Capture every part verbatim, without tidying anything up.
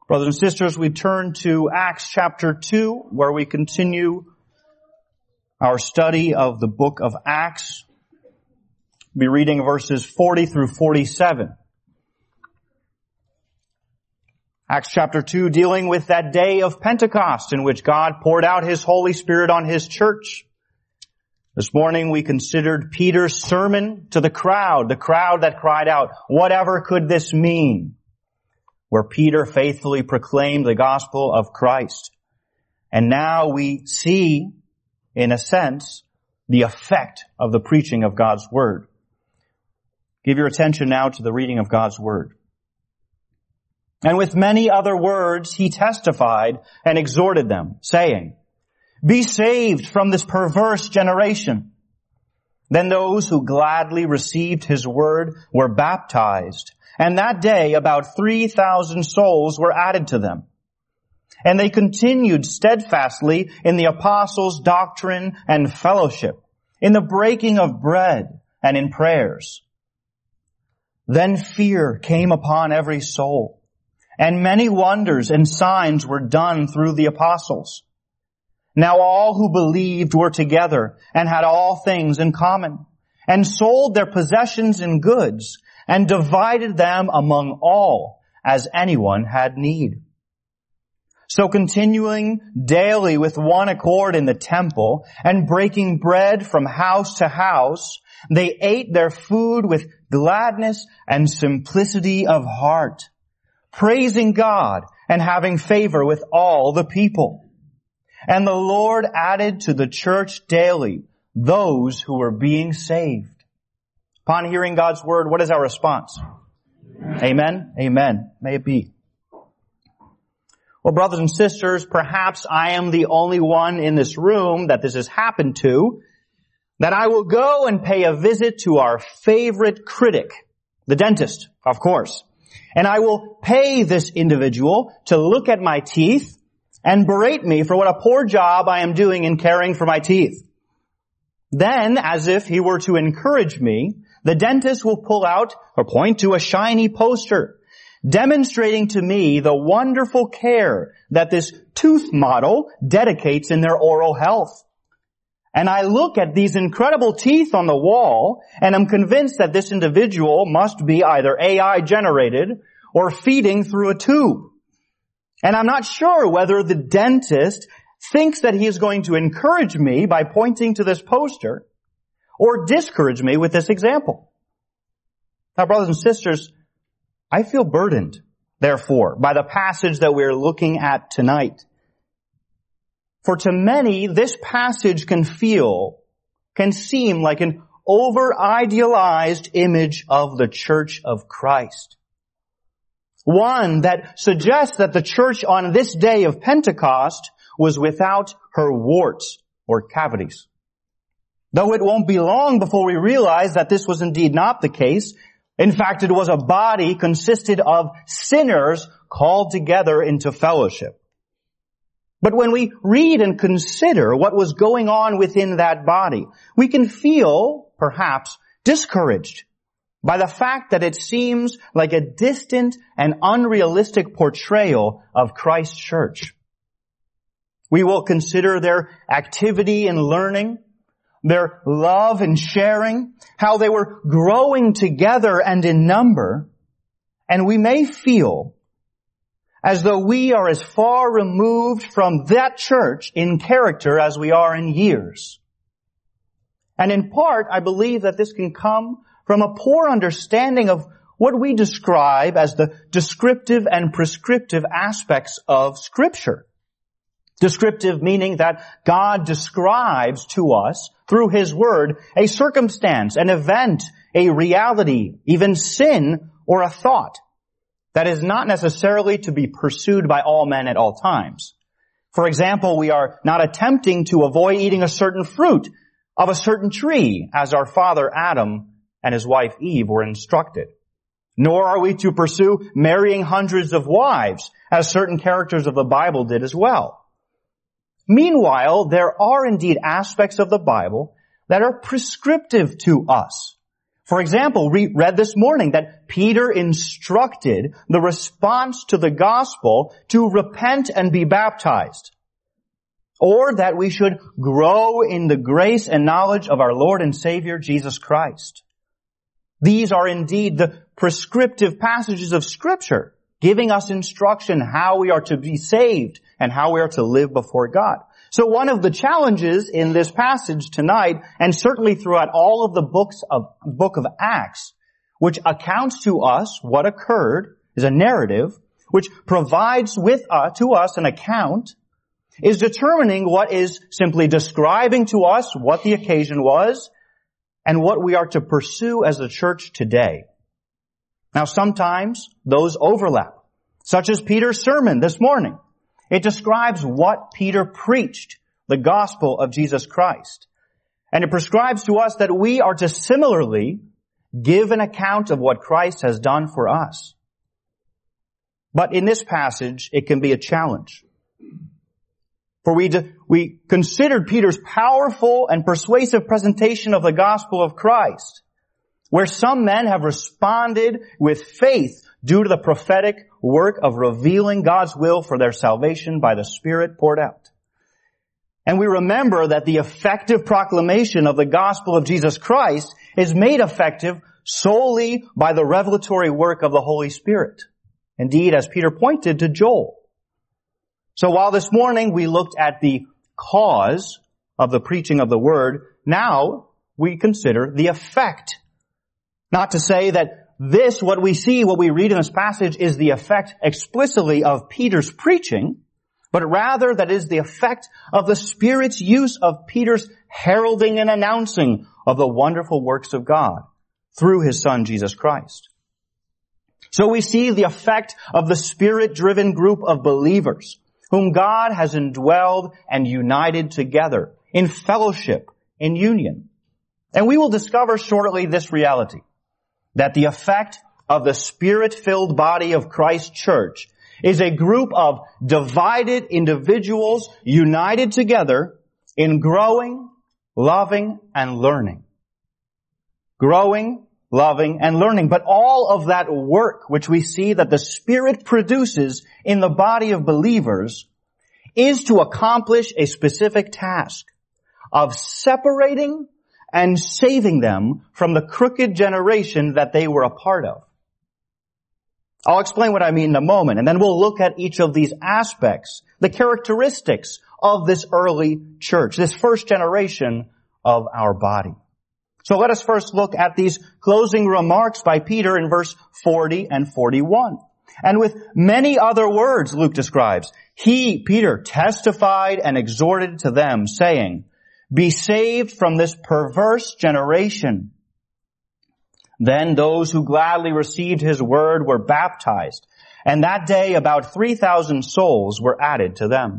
Brothers and sisters, we turn to Acts chapter two, where we continue our study of the book of Acts. We'll be reading verses forty through forty-seven. Acts chapter two, dealing with that day of Pentecost in which God poured out His Holy Spirit on His church. This morning we considered Peter's sermon to the crowd, the crowd that cried out, "Whatever could this mean?" Where Peter faithfully proclaimed the gospel of Christ. And now we see, in a sense, the effect of the preaching of God's Word. Give your attention now to the reading of God's Word. And with many other words he testified and exhorted them, saying, "Be saved from this perverse generation." Then those who gladly received his word were baptized. And that day about three thousand souls were added to them. And they continued steadfastly in the apostles' doctrine and fellowship, in the breaking of bread and in prayers. Then fear came upon every soul, and many wonders and signs were done through the apostles. Now all who believed were together and had all things in common, and sold their possessions and goods, and divided them among all as anyone had need. So continuing daily with one accord in the temple and breaking bread from house to house, they ate their food with gladness and simplicity of heart, praising God and having favor with all the people. And the Lord added to the church daily those who were being saved. Upon hearing God's word, what is our response? Amen. Amen. Amen. May it be. Well, brothers and sisters, perhaps I am the only one in this room that this has happened to, that I will go and pay a visit to our favorite critic, the dentist, of course. And I will pay this individual to look at my teeth and berate me for what a poor job I am doing in caring for my teeth. Then, as if he were to encourage me, the dentist will pull out or point to a shiny poster demonstrating to me the wonderful care that this tooth model dedicates in their oral health. And I look at these incredible teeth on the wall and am convinced that this individual must be either A I generated or feeding through a tube. And I'm not sure whether the dentist thinks that he is going to encourage me by pointing to this poster or discourage me with this example. Now, brothers and sisters, I feel burdened, therefore, by the passage that we're looking at tonight. For to many, this passage can feel, can seem like an over-idealized image of the Church of Christ. One that suggests that the church on this day of Pentecost was without her warts or cavities. Though it won't be long before we realize that this was indeed not the case. In fact, it was a body consisted of sinners called together into fellowship. But when we read and consider what was going on within that body, we can feel, perhaps, discouraged by the fact that it seems like a distant and unrealistic portrayal of Christ's church. We will consider their activity in learning, their love and sharing, how they were growing together and in number, and we may feel as though we are as far removed from that church in character as we are in years. And in part, I believe that this can come from a poor understanding of what we describe as the descriptive and prescriptive aspects of Scripture. Descriptive meaning that God describes to us through His Word a circumstance, an event, a reality, even sin or a thought that is not necessarily to be pursued by all men at all times. For example, we are not attempting to avoid eating a certain fruit of a certain tree as our father Adam and his wife Eve were instructed. Nor are we to pursue marrying hundreds of wives as certain characters of the Bible did as well. Meanwhile, there are indeed aspects of the Bible that are prescriptive to us For example, we read this morning that Peter instructed the response to the gospel to repent and be baptized, or that we should grow in the grace and knowledge of our Lord and Savior Jesus Christ. These are indeed the prescriptive passages of Scripture, giving us instruction how we are to be saved and how we are to live before God. So one of the challenges in this passage tonight, and certainly throughout all of the books of book of Acts, which accounts to us what occurred, is a narrative which provides with uh, to us an account, is determining what is simply describing to us what the occasion was and what we are to pursue as a church today. Now sometimes those overlap, such as Peter's sermon this morning. It describes what Peter preached, the gospel of Jesus Christ. And it prescribes to us that we are to similarly give an account of what Christ has done for us. But in this passage, it can be a challenge. For we, we considered Peter's powerful and persuasive presentation of the gospel of Christ, where some men have responded with faith due to the prophetic work of revealing God's will for their salvation by the Spirit poured out. And we remember that the effective proclamation of the gospel of Jesus Christ is made effective solely by the revelatory work of the Holy Spirit. Indeed, as Peter pointed to Joel. So while this morning we looked at the cause of the preaching of the word, now we consider the effect. Not to say that this, what we see, what we read in this passage, is the effect explicitly of Peter's preaching, but rather that is the effect of the Spirit's use of Peter's heralding and announcing of the wonderful works of God through His Son, Jesus Christ. So we see the effect of the Spirit-driven group of believers whom God has indwelled and united together in fellowship, in union. And we will discover shortly this reality, that the effect of the Spirit-filled body of Christ's church is a group of divided individuals united together in growing, loving, and learning. Growing, loving, and learning. But all of that work which we see that the Spirit produces in the body of believers is to accomplish a specific task of separating and saving them from the crooked generation that they were a part of. I'll explain what I mean in a moment, and then we'll look at each of these aspects, the characteristics of this early church, this first generation of our body. So let us first look at these closing remarks by Peter in verse forty and forty-one. And with many other words, Luke describes, he, Peter, testified and exhorted to them, saying, "Be saved from this perverse generation." Then those who gladly received his word were baptized, and that day about three thousand souls were added to them.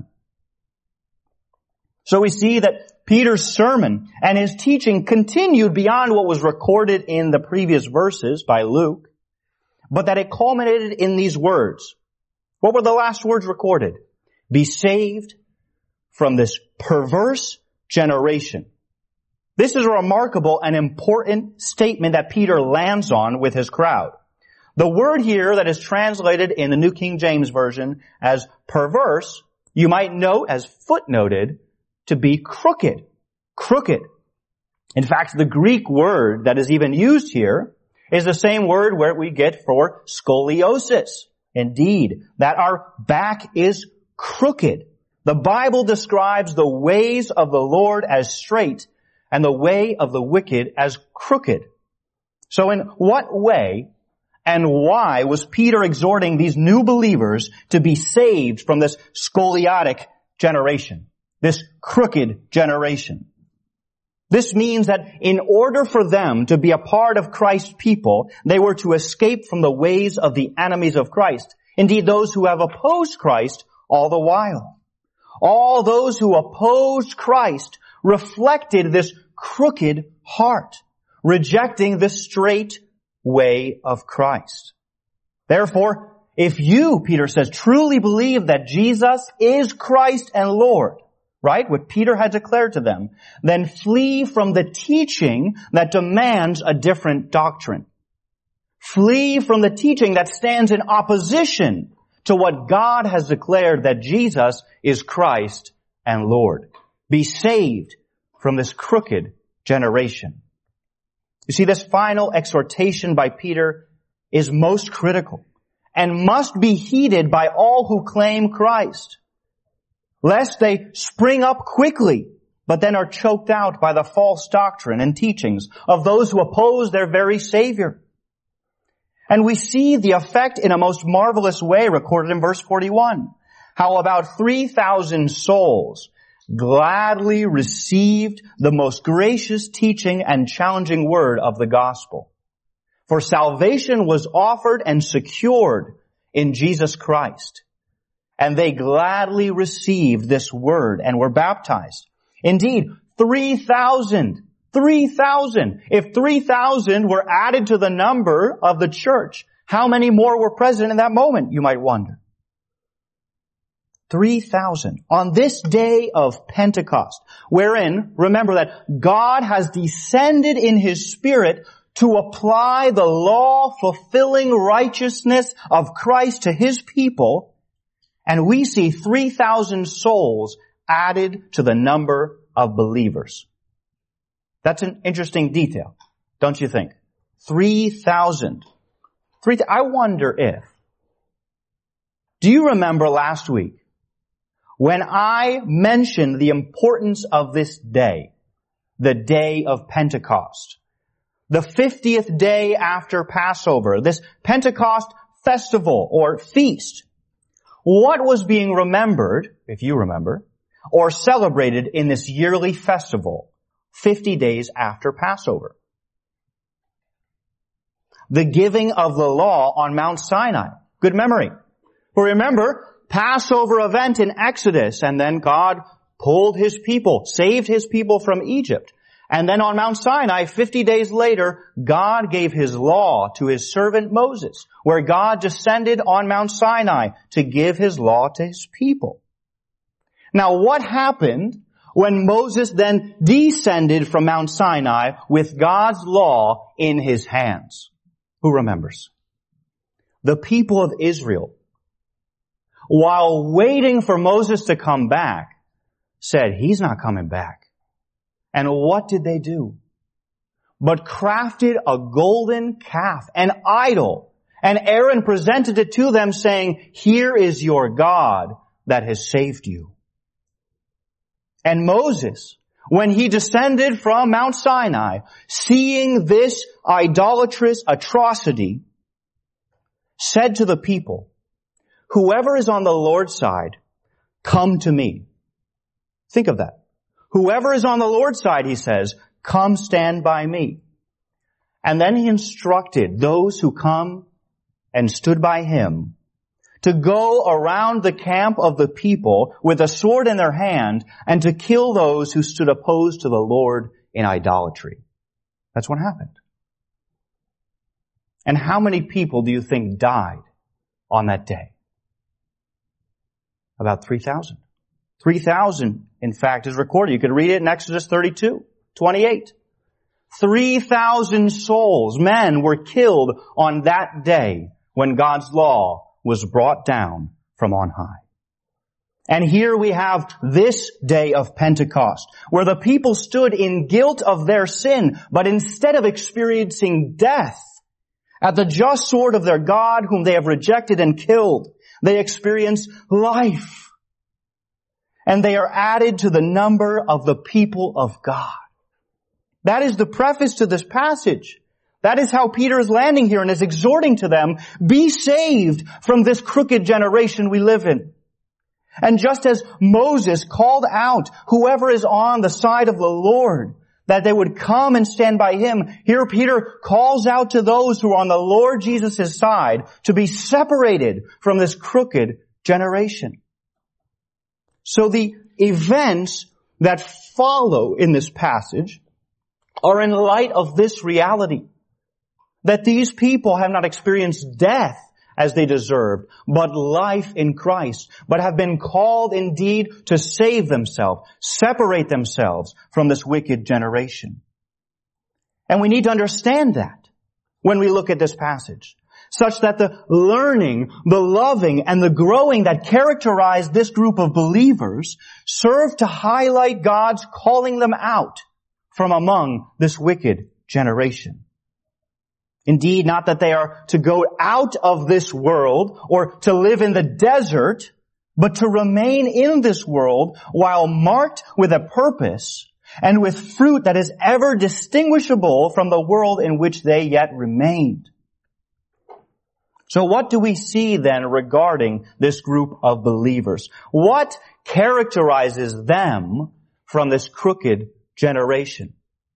So we see that Peter's sermon and his teaching continued beyond what was recorded in the previous verses by Luke, but that it culminated in these words. What were the last words recorded? Be saved from this perverse generation. This is a remarkable and important statement that Peter lands on with his crowd. The word here that is translated in the New King James Version as perverse, you might note as footnoted to be crooked. Crooked. In fact, the Greek word that is even used here is the same word where we get for scoliosis. Indeed, that our back is crooked. The Bible describes the ways of the Lord as straight and the way of the wicked as crooked. So in what way and why was Peter exhorting these new believers to be saved from this scoliotic generation, this crooked generation? This means that in order for them to be a part of Christ's people, they were to escape from the ways of the enemies of Christ. Indeed, those who have opposed Christ all the while. All those who opposed Christ reflected this crooked heart, rejecting the straight way of Christ. Therefore, if you, Peter says, truly believe that Jesus is Christ and Lord, right? What Peter had declared to them, then flee from the teaching that demands a different doctrine. Flee from the teaching that stands in opposition to what God has declared that Jesus is Christ and Lord. Be saved from this crooked generation. You see, this final exhortation by Peter is most critical and must be heeded by all who claim Christ, lest they spring up quickly, but then are choked out by the false doctrine and teachings of those who oppose their very Savior. And we see the effect in a most marvelous way recorded in verse forty-one, how about three thousand souls gladly received the most gracious teaching and challenging word of the gospel. For salvation was offered and secured in Jesus Christ. And they gladly received this word and were baptized. Indeed, three thousand, three thousand. If three thousand were added to the number of the church, how many more were present in that moment, you might wonder? three thousand. On this day of Pentecost, wherein, remember that God has descended in His Spirit to apply the law-fulfilling righteousness of Christ to His people, and we see three thousand souls added to the number of believers. That's an interesting detail, don't you think? three thousand. Three, I wonder if, do you remember last week when I mentioned the importance of this day, the day of Pentecost, the fiftieth day after Passover, this Pentecost festival or feast? What was being remembered, if you remember, or celebrated in this yearly festival, fifty days after Passover? The giving of the law on Mount Sinai. Good memory. For remember, Passover event in Exodus, and then God pulled His people, saved His people from Egypt. And then on Mount Sinai, fifty days later, God gave His law to His servant Moses, where God descended on Mount Sinai to give His law to His people. Now, what happened when Moses then descended from Mount Sinai with God's law in his hands? Who remembers? The people of Israel, while waiting for Moses to come back, said, He's not coming back. And what did they do? But crafted a golden calf, an idol. And Aaron presented it to them saying, Here is your God that has saved you. And Moses, when he descended from Mount Sinai, seeing this idolatrous atrocity, said to the people, Whoever is on the Lord's side, come to me. Think of that. Whoever is on the Lord's side, he says, come stand by me. And then he instructed those who come and stood by him to go around the camp of the people with a sword in their hand and to kill those who stood opposed to the Lord in idolatry. That's what happened. And how many people do you think died on that day? About three thousand. three thousand, in fact, is recorded. You could read it in Exodus thirty-two, twenty-eight. three thousand souls, men, were killed on that day when God's law was brought down from on high. And here we have this day of Pentecost, where the people stood in guilt of their sin, but instead of experiencing death at the just sword of their God, whom they have rejected and killed, they experience life. And they are added to the number of the people of God. That is the preface to this passage. That is how Peter is landing here and is exhorting to them, be saved from this crooked generation we live in. And just as Moses called out whoever is on the side of the Lord, that they would come and stand by him, here Peter calls out to those who are on the Lord Jesus' side to be separated from this crooked generation. So the events that follow in this passage are in light of this reality, that these people have not experienced death as they deserved, but life in Christ, but have been called indeed to save themselves, separate themselves from this wicked generation. And we need to understand that when we look at this passage, such that the learning, the loving, and the growing that characterize this group of believers serve to highlight God's calling them out from among this wicked generation. Indeed, not that they are to go out of this world or to live in the desert, but to remain in this world while marked with a purpose and with fruit that is ever distinguishable from the world in which they yet remained. So what do we see then regarding this group of believers? What characterizes them from this crooked generation?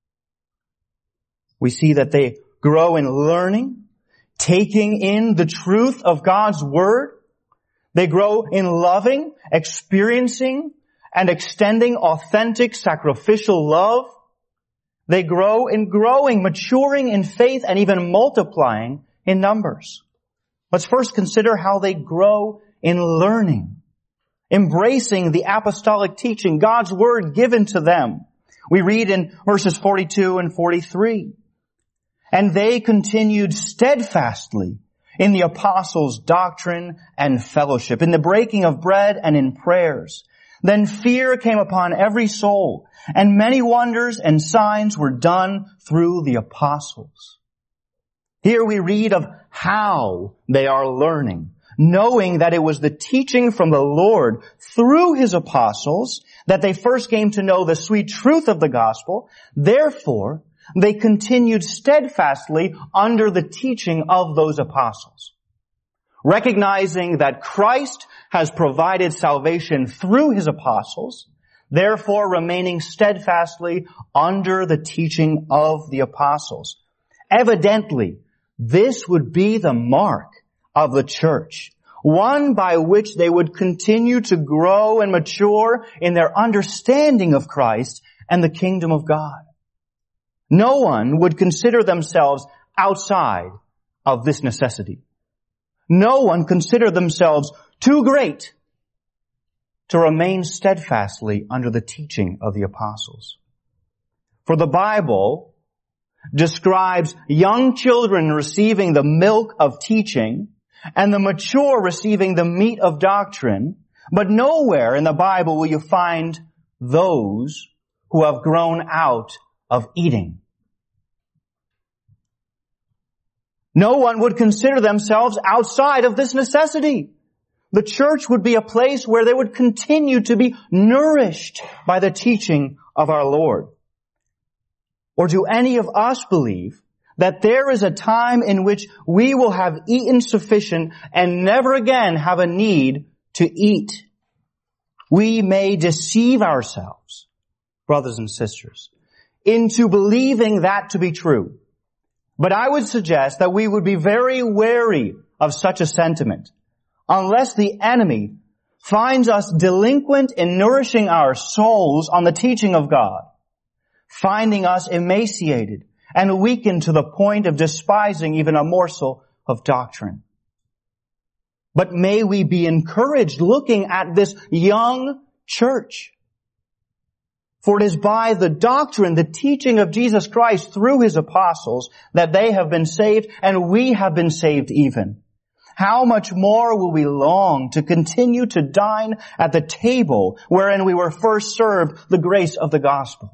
We see that they grow in learning, taking in the truth of God's Word. They grow in loving, experiencing, and extending authentic sacrificial love. They grow in growing, maturing in faith, and even multiplying in numbers. Let's first consider how they grow in learning, embracing the apostolic teaching, God's Word given to them. We read in verses forty-two and forty-three, "And they continued steadfastly in the apostles' doctrine and fellowship, in the breaking of bread and in prayers. Then fear came upon every soul, and many wonders and signs were done through the apostles." Here we read of how they are learning, knowing that it was the teaching from the Lord through His apostles that they first came to know the sweet truth of the gospel. Therefore, they continued steadfastly under the teaching of those apostles. Recognizing that Christ has provided salvation through His apostles, therefore remaining steadfastly under the teaching of the apostles. Evidently, this would be the mark of the church, one by which they would continue to grow and mature in their understanding of Christ and the kingdom of God. No one would consider themselves outside of this necessity. No one considered themselves too great to remain steadfastly under the teaching of the apostles. For the Bible describes young children receiving the milk of teaching and the mature receiving the meat of doctrine, but nowhere in the Bible will you find those who have grown out of eating. No one would consider themselves outside of this necessity. The church would be a place where they would continue to be nourished by the teaching of our Lord. Or do any of us believe that there is a time in which we will have eaten sufficient and never again have a need to eat? We may deceive ourselves, brothers and sisters, into believing that to be true. But I would suggest that we would be very wary of such a sentiment, unless the enemy finds us delinquent in nourishing our souls on the teaching of God, finding us emaciated and weakened to the point of despising even a morsel of doctrine. But may we be encouraged looking at this young church. For it is by the doctrine, the teaching of Jesus Christ through His apostles that they have been saved and we have been saved even. How much more will we long to continue to dine at the table wherein we were first served the grace of the gospel?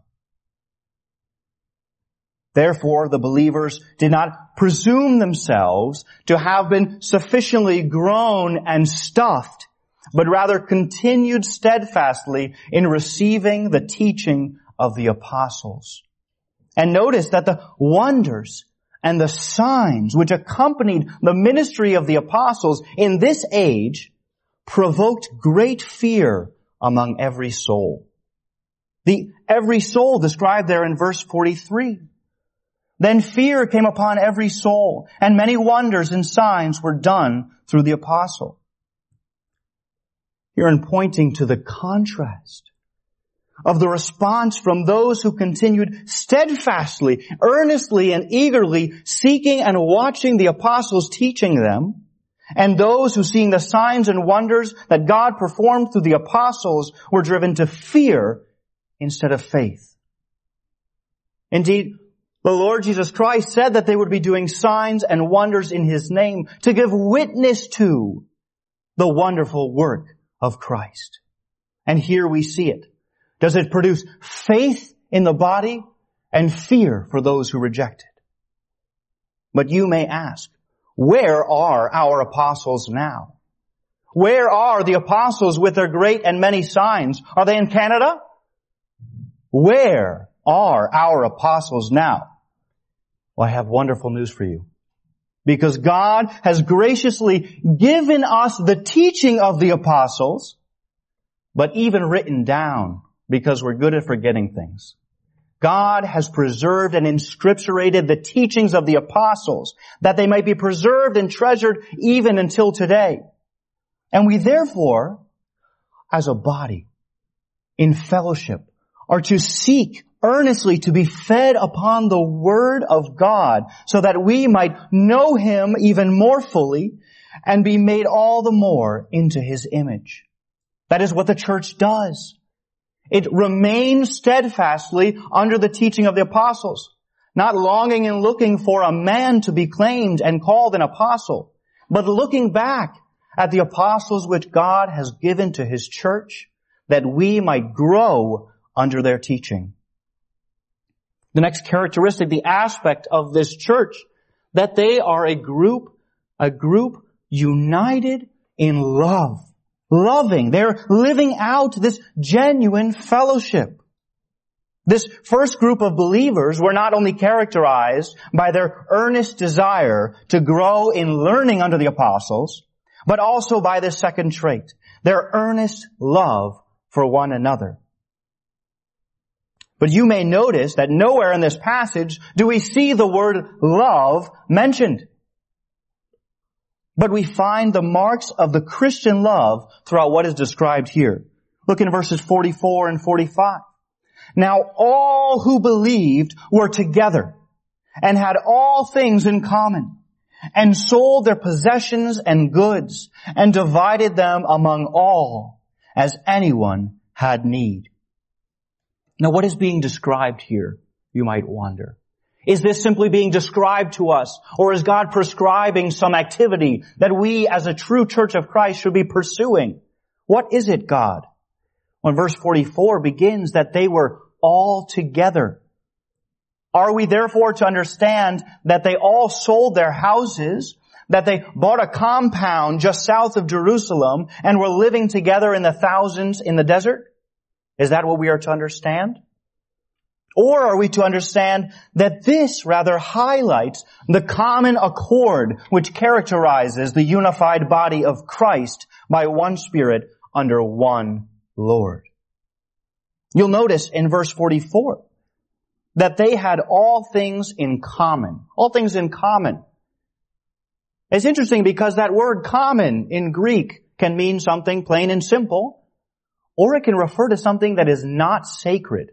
Therefore, the believers did not presume themselves to have been sufficiently grown and stuffed, but rather continued steadfastly in receiving the teaching of the apostles. And notice that the wonders and the signs which accompanied the ministry of the apostles in this age provoked great fear among every soul. The every soul described there in verse forty-three. Then fear came upon every soul, and many wonders and signs were done through the apostle. Here in pointing to the contrast of the response from those who continued steadfastly, earnestly, and eagerly seeking and watching the apostles teaching them, And those who, seeing the signs and wonders that God performed through the apostles, were driven to fear instead of faith. Indeed, the Lord Jesus Christ said that they would be doing signs and wonders in His name to give witness to the wonderful work of Christ. And here we see it. Does it produce faith in the body and fear for those who reject it? But you may ask, where are our apostles now? Where are the apostles with their great and many signs? Are they in Canada? Where are our apostles now? Well, I have wonderful news for you. Because God has graciously given us the teaching of the apostles, but even written down, because we're good at forgetting things. God has preserved and inscripturated the teachings of the apostles, that they might be preserved and treasured even until today. And we therefore, as a body, in fellowship, are to seek earnestly to be fed upon the Word of God, so that we might know Him even more fully and be made all the more into His image. That is what the church does. It remains steadfastly under the teaching of the apostles, not longing and looking for a man to be claimed and called an apostle, but looking back at the apostles which God has given to His church, that we might grow under their teaching. The next characteristic, the aspect of this church, that they are a group, a group united in love. Loving. They're living out this genuine fellowship. This first group of believers were not only characterized by their earnest desire to grow in learning under the apostles, but also by this second trait, their earnest love for one another. But you may notice that nowhere in this passage do we see the word love mentioned. But we find the marks of the Christian love throughout what is described here. Look in verses forty-four and forty-five. Now all who believed were together and had all things in common, and sold their possessions and goods, and divided them among all, as anyone had need. Now what is being described here, you might wonder? Is this simply being described to us, or is God prescribing some activity that we as a true church of Christ should be pursuing? What is it, God? When verse forty-four begins that they were all together. Are we therefore to understand that they all sold their houses, that they bought a compound just south of Jerusalem and were living together in the thousands in the desert? Is that what we are to understand? Or are we to understand that this rather highlights the common accord which characterizes the unified body of Christ by one Spirit under one Lord? You'll notice in verse forty-four that they had all things in common. All things in common. It's interesting because that word common in Greek can mean something plain and simple, or it can refer to something that is not sacred.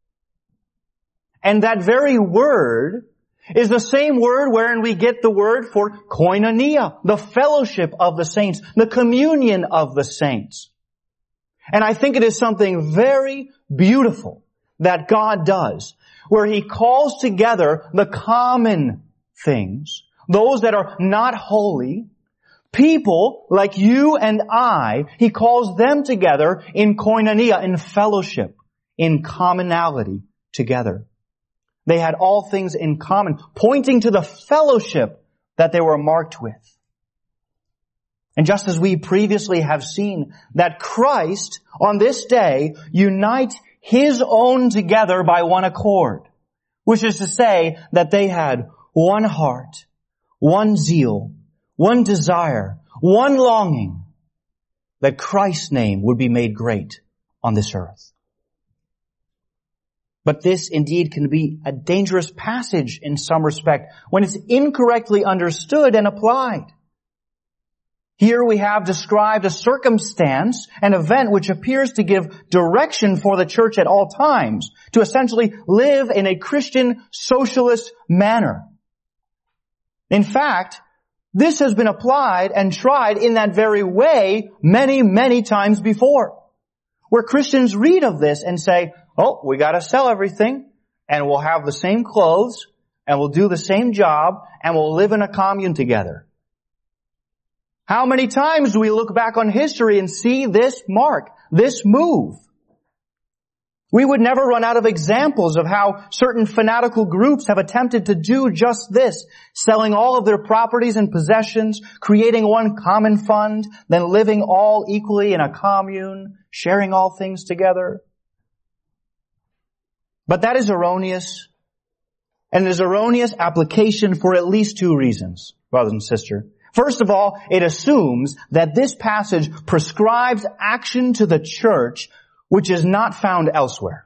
And that very word is the same word wherein we get the word for koinonia, the fellowship of the saints, the communion of the saints. And I think it is something very beautiful that God does, where He calls together the common things, those that are not holy, people like you and I. He calls them together in koinonia, in fellowship, in commonality together. They had all things in common, pointing to the fellowship that they were marked with. And just as we previously have seen that Christ on this day unites His own together by one accord, which is to say that they had one heart, one zeal, one desire, one longing, that Christ's name would be made great on this earth. But this indeed can be a dangerous passage in some respect when it's incorrectly understood and applied. Here we have described a circumstance, an event which appears to give direction for the church at all times, to essentially live in a Christian socialist manner. In fact, This has been applied and tried in that very way many, many times before. Where Christians read of this and say, oh, we gotta sell everything, and we'll have the same clothes, and we'll do the same job, and we'll live in a commune together. How many times do we look back on history and see this mark, this move? We would never run out of examples of how certain fanatical groups have attempted to do just this, selling all of their properties and possessions, creating one common fund, then living all equally in a commune, sharing all things together. But that is erroneous, and it is erroneous application for at least two reasons, brothers and sisters. First of all, it assumes that this passage prescribes action to the church which is not found elsewhere.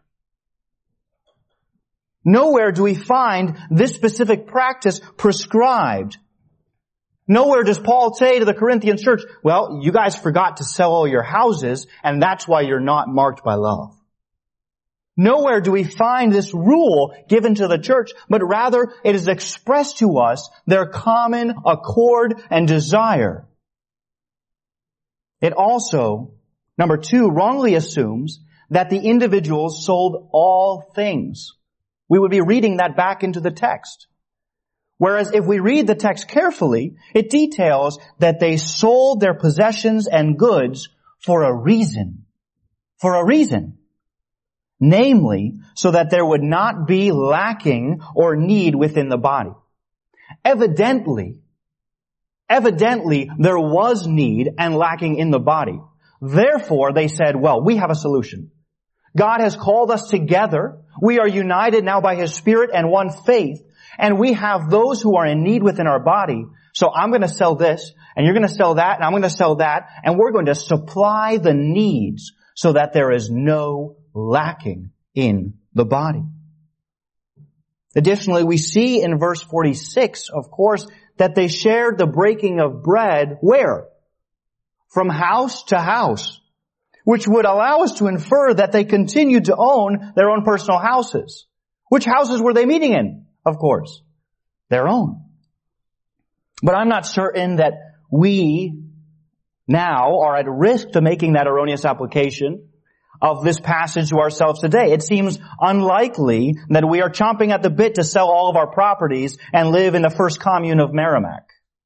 Nowhere do we find this specific practice prescribed. Nowhere does Paul say to the Corinthian church, well, you guys forgot to sell all your houses, and that's why you're not marked by love. Nowhere do we find this rule given to the church, but rather it is expressed to us their common accord and desire. It also, number two, wrongly assumes that the individuals sold all things. We would be reading that back into the text. Whereas if we read the text carefully, it details that they sold their possessions and goods for a reason. For a reason. Namely, so that there would not be lacking or need within the body. Evidently, evidently there was need and lacking in the body. Therefore, they said, well, we have a solution. God has called us together. We are united now by His Spirit and one faith. And we have those who are in need within our body. So I'm going to sell this, and you're going to sell that, and I'm going to sell that, and we're going to supply the needs so that there is no lacking in the body. Additionally, we see in verse forty-six, of course, that they shared the breaking of bread where? From house to house, which would allow us to infer that they continued to own their own personal houses. Which houses were they meeting in? Of course, their own. But I'm not certain that we now are at risk to making that erroneous application of this passage to ourselves today. It seems unlikely that we are chomping at the bit to sell all of our properties and live in the first commune of Merrimack,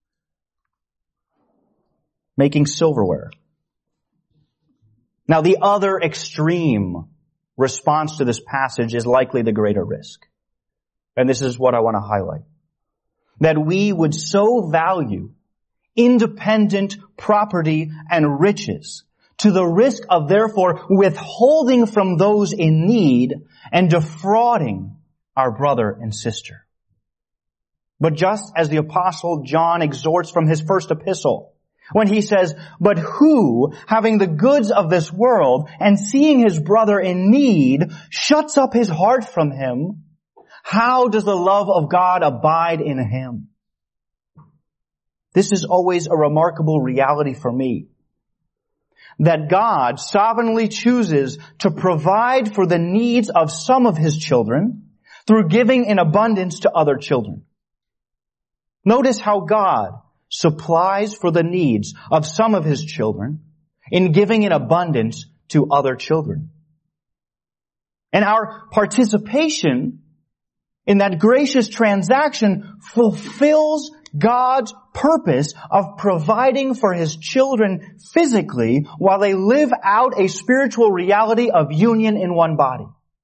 making silverware. Now, the other extreme response to this passage is likely the greater risk. And this is what I want to highlight. That we would so value independent property and riches to the risk of therefore withholding from those in need and defrauding our brother and sister. But just as the Apostle John exhorts from his first epistle, when he says, but who, having the goods of this world and seeing his brother in need, shuts up his heart from him, how does the love of God abide in him? This is always a remarkable reality for me. That God sovereignly chooses to provide for the needs of some of His children through giving in abundance to other children. Notice how God supplies for the needs of some of His children in giving in abundance to other children. And our participation in that gracious transaction fulfills God's purpose of providing for His children physically while they live out a spiritual reality of union in one body.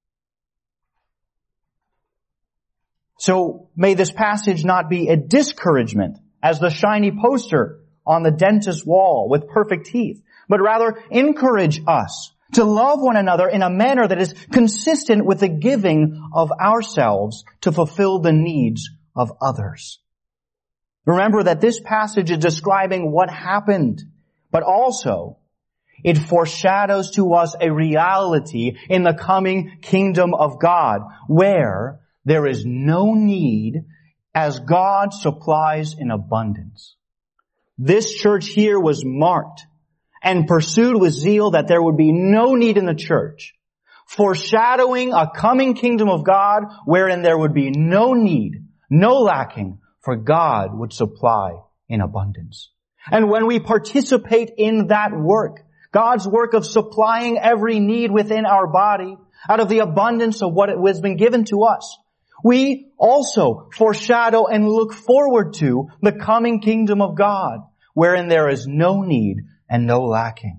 So may this passage not be a discouragement as the shiny poster on the dentist's wall with perfect teeth, but rather encourage us to love one another in a manner that is consistent with the giving of ourselves to fulfill the needs of others. Remember that this passage is describing what happened, but also it foreshadows to us a reality in the coming kingdom of God where there is no need as God supplies in abundance. This church here was marked and pursued with zeal that there would be no need in the church, foreshadowing a coming kingdom of God wherein there would be no need, no lacking, for God would supply in abundance. And when we participate in that work, God's work of supplying every need within our body out of the abundance of what has been given to us, we also foreshadow and look forward to the coming kingdom of God, wherein there is no need and no lacking.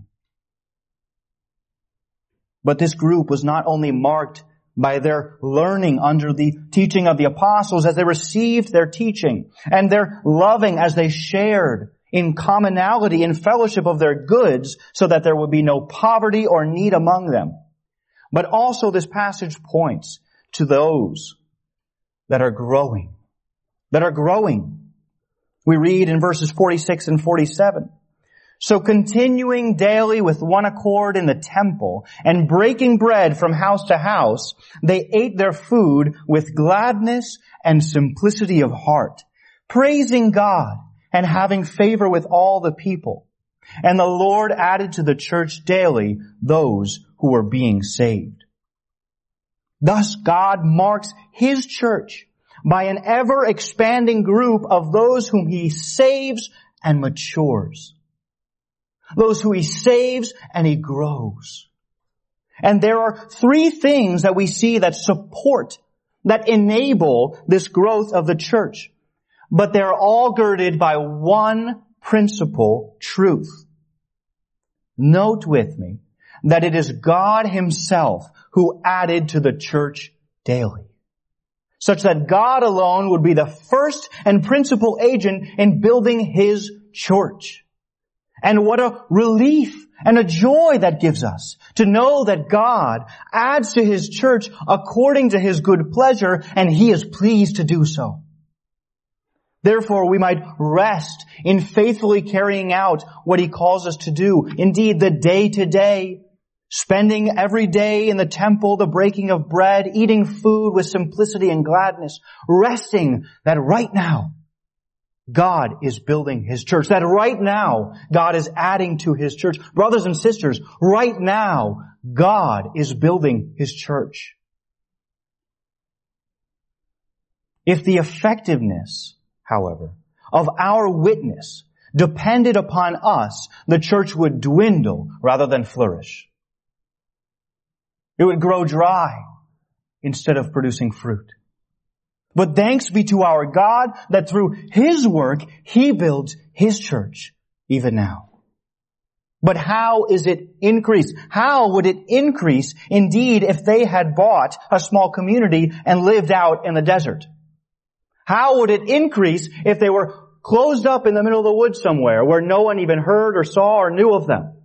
But this group was not only marked by their learning under the teaching of the apostles as they received their teaching, and their loving as they shared in commonality and fellowship of their goods so that there would be no poverty or need among them. But also this passage points to those that are growing, that are growing. We read in verses forty-six and forty-seven, "So continuing daily with one accord in the temple and breaking bread from house to house, they ate their food with gladness and simplicity of heart, praising God and having favor with all the people. And the Lord added to the church daily those who were being saved." Thus God marks His church by an ever-expanding group of those whom He saves and matures. Those who He saves and He grows. And there are three things that we see that support, that enable this growth of the church. But they're all girded by one principal truth. Note with me that it is God Himself who added to the church daily, such that God alone would be the first and principal agent in building His church. And what a relief and a joy that gives us to know that God adds to His church according to His good pleasure, and He is pleased to do so. Therefore, we might rest in faithfully carrying out what He calls us to do. Indeed, the day-to-day, spending every day in the temple, the breaking of bread, eating food with simplicity and gladness, resting that right now God is building His church, that right now God is adding to His church. Brothers and sisters, right now God is building His church. If the effectiveness, however, of our witness depended upon us, the church would dwindle rather than flourish. It would grow dry instead of producing fruit. But thanks be to our God that through His work, He builds His church even now. But how is it increased? How would it increase indeed if they had bought a small community and lived out in the desert? How would it increase if they were closed up in the middle of the woods somewhere where no one even heard or saw or knew of them?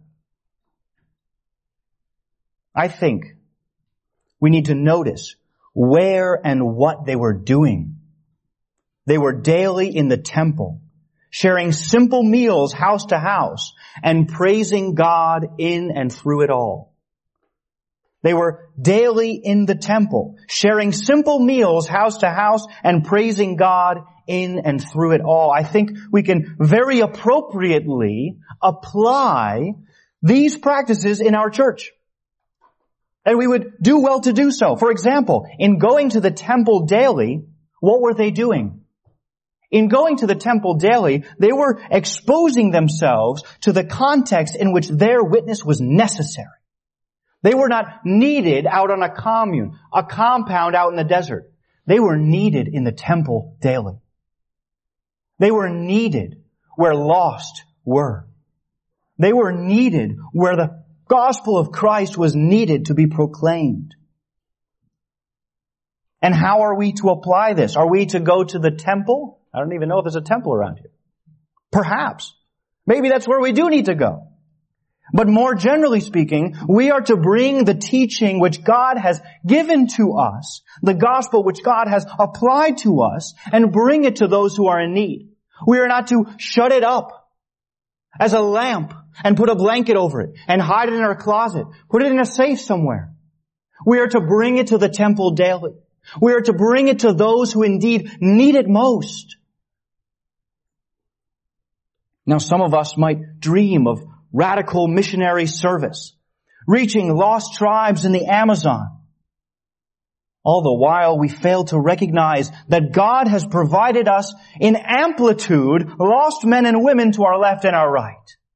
I think we need to notice where and what they were doing. They were daily in the temple, sharing simple meals house to house, and praising God in and through it all. They were daily in the temple, sharing simple meals house to house, and praising God in and through it all. I think we can very appropriately apply these practices in our church. And we would do well to do so. For example, in going to the temple daily, what were they doing? In going to the temple daily, they were exposing themselves to the context in which their witness was necessary. They were not needed out on a commune, a compound out in the desert. They were needed in the temple daily. They were needed where lost were. They were needed where the gospel of Christ was needed to be proclaimed. And how are we to apply this? Are we to go to the temple? I don't even know if there's a temple around here. Perhaps. Maybe that's where we do need to go. But more generally speaking, we are to bring the teaching which God has given to us, the gospel which God has applied to us, and bring it to those who are in need. We are not to shut it up as a lamp and put a blanket over it and hide it in our closet, put it in a safe somewhere. We are to bring it to the temple daily. We are to bring it to those who indeed need it most. Now, some of us might dream of radical missionary service, reaching lost tribes in the Amazon. All the while we fail to recognize that God has provided us in amplitude lost men and women to our left and our right.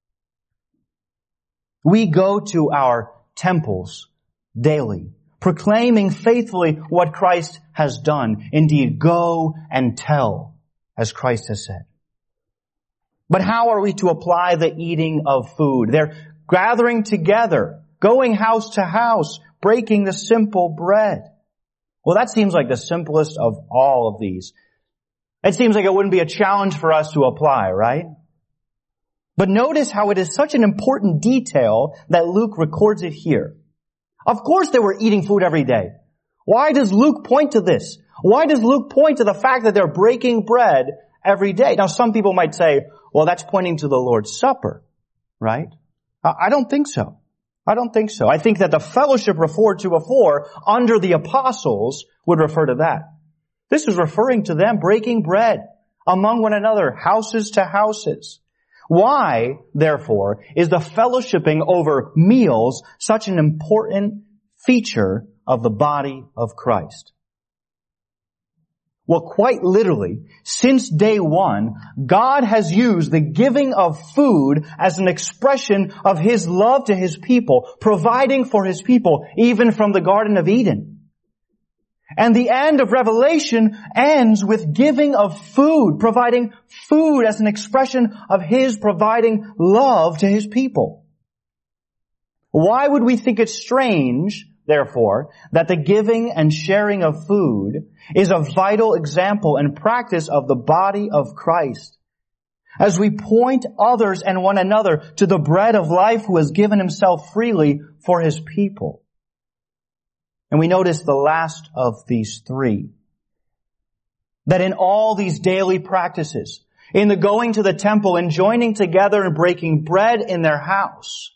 We go to our temples daily, proclaiming faithfully what Christ has done. Indeed, go and tell, as Christ has said. But how are we to apply the eating of food? They're gathering together, going house to house, breaking the simple bread. Well, that seems like the simplest of all of these. It seems like it wouldn't be a challenge for us to apply, right? But notice how it is such an important detail that Luke records it here. Of course they were eating food every day. Why does Luke point to this? Why does Luke point to the fact that they're breaking bread every day? Now some people might say, well, that's pointing to the Lord's Supper, right? I don't think so. I don't think so. I think that the fellowship referred to before under the apostles would refer to that. This is referring to them breaking bread among one another, houses to houses. Why, therefore, is the fellowshipping over meals such an important feature of the body of Christ? Well, quite literally, since day one, God has used the giving of food as an expression of His love to His people, providing for His people, even from the Garden of Eden. And the end of Revelation ends with giving of food, providing food as an expression of His providing love to His people. Why would we think it strange, therefore, that the giving and sharing of food is a vital example and practice of the body of Christ, as we point others and one another to the bread of life who has given Himself freely for His people? And we notice the last of these three, that in all these daily practices, in the going to the temple and joining together and breaking bread in their house,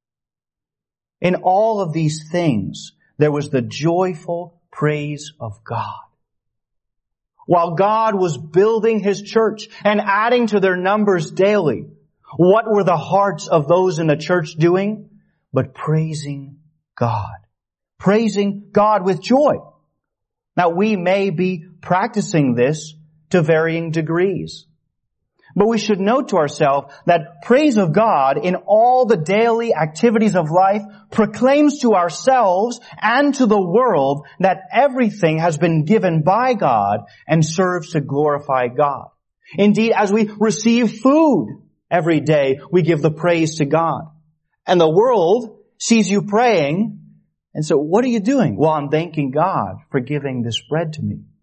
in all of these things, there was the joyful praise of God. While God was building His church and adding to their numbers daily, what were the hearts of those in the church doing? But praising God. Praising God with joy. Now, we may be practicing this to varying degrees. But we should note to ourselves that praise of God in all the daily activities of life proclaims to ourselves and to the world that everything has been given by God and serves to glorify God. Indeed, as we receive food every day, we give the praise to God. And the world sees you praying, and so what are you doing? Well, I'm thanking God for giving this bread to me.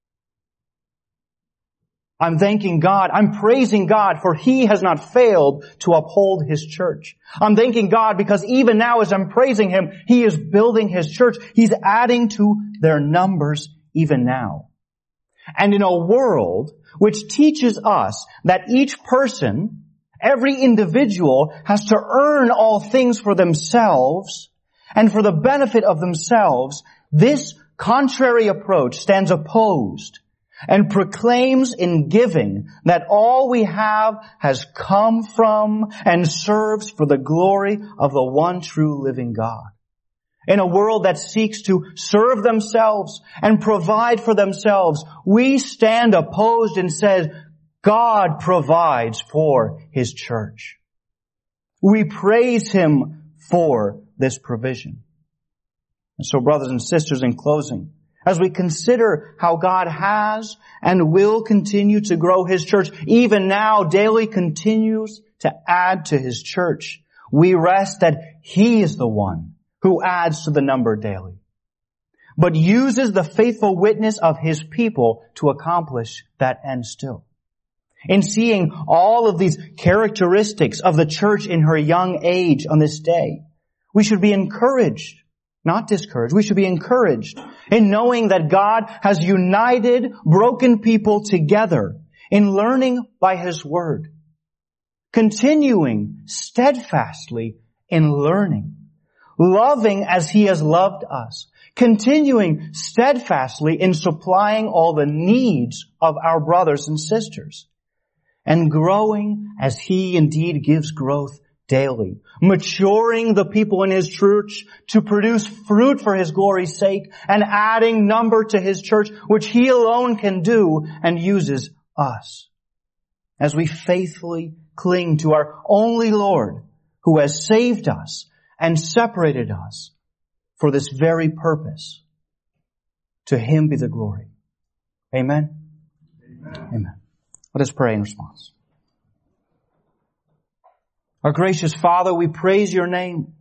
I'm thanking God. I'm praising God for He has not failed to uphold His church. I'm thanking God because even now as I'm praising Him, He is building His church. He's adding to their numbers even now. And in a world which teaches us that each person, every individual, has to earn all things for themselves and for the benefit of themselves, this contrary approach stands opposed and proclaims in giving that all we have has come from and serves for the glory of the one true living God. In a world that seeks to serve themselves and provide for themselves, we stand opposed and said, God provides for His church. We praise Him for this provision. And so, brothers and sisters, in closing, as we consider how God has and will continue to grow His church, even now daily continues to add to His church, we rest that He is the one who adds to the number daily, but uses the faithful witness of His people to accomplish that end still. In seeing all of these characteristics of the church in her young age on this day, we should be encouraged, not discouraged. We should be encouraged in knowing that God has united broken people together in learning by His Word, continuing steadfastly in learning, loving as He has loved us, continuing steadfastly in supplying all the needs of our brothers and sisters, and growing as He indeed gives growth daily, maturing the people in His church to produce fruit for His glory's sake, and adding number to His church, which He alone can do, and uses us. As we faithfully cling to our only Lord, who has saved us and separated us for this very purpose. To Him be the glory. Amen? Amen. Amen. Let us pray in response. Our gracious Father, we praise Your name.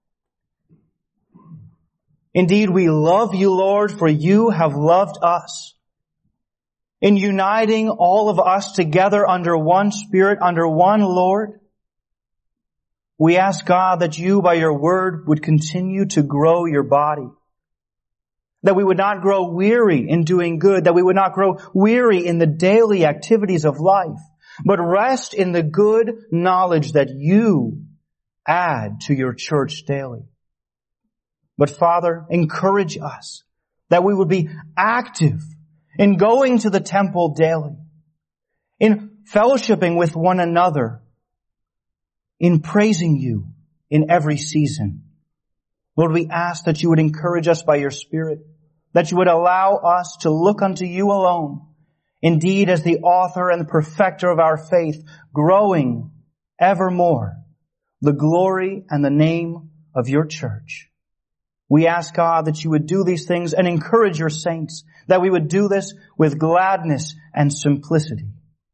Indeed, we love You, Lord, for You have loved us. In uniting all of us together under one Spirit, under one Lord, we ask, God, that You, by Your word, would continue to grow Your body. That we would not grow weary in doing good, that we would not grow weary in the daily activities of life, but rest in the good knowledge that You add to Your church daily. But Father, encourage us that we would be active in going to the temple daily, in fellowshipping with one another, in praising You in every season. Lord, we ask that You would encourage us by Your Spirit, that You would allow us to look unto You alone, indeed as the author and the perfecter of our faith, growing evermore the glory and the name of Your church. We ask, God, that You would do these things and encourage Your saints, that we would do this with gladness and simplicity.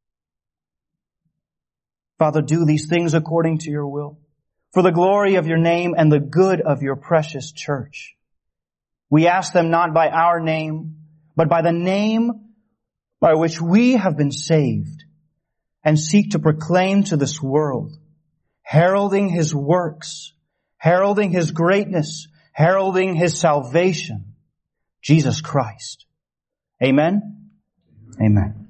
Father, do these things according to Your will, for the glory of Your name and the good of Your precious church. We ask them not by our name, but by the name by which we have been saved, and seek to proclaim to this world, heralding His works, heralding His greatness, heralding His salvation, Jesus Christ. Amen? Amen.